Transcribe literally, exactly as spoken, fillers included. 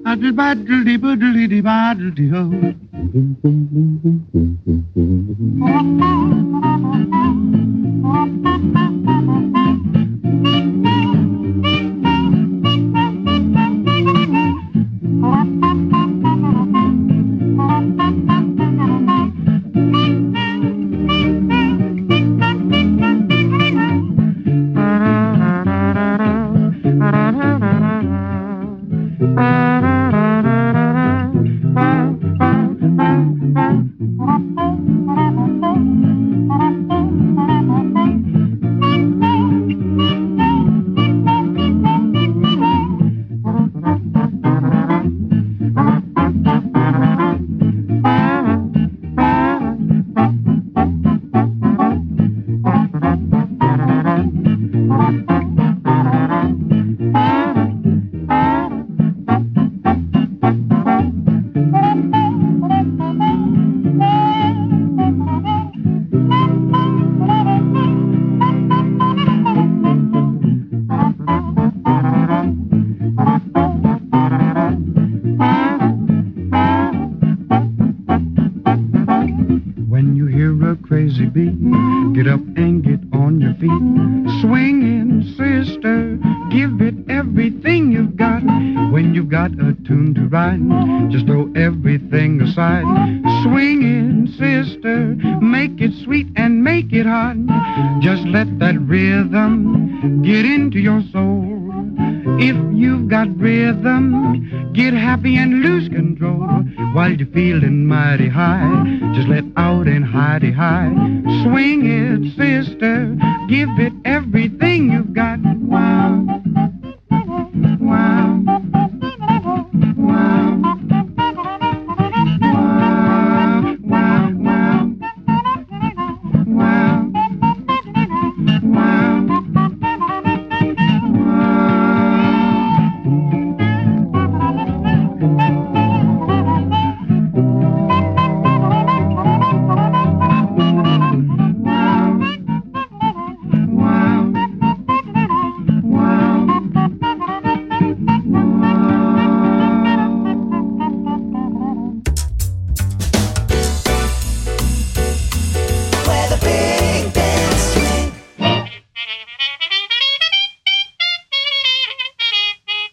When you hear a crazy beat, get up and get on your feet. Swinging, sister, give it everything you've got. When you've got a tune to ride, just throw everything aside. Swinging, sister, make it sweet and make it hot. Just let that rhythm get into your soul. If you've got rhythm, get happy and lose control. While you're feeling mighty high, just let out and hidey high. Swing it, sister, give it everything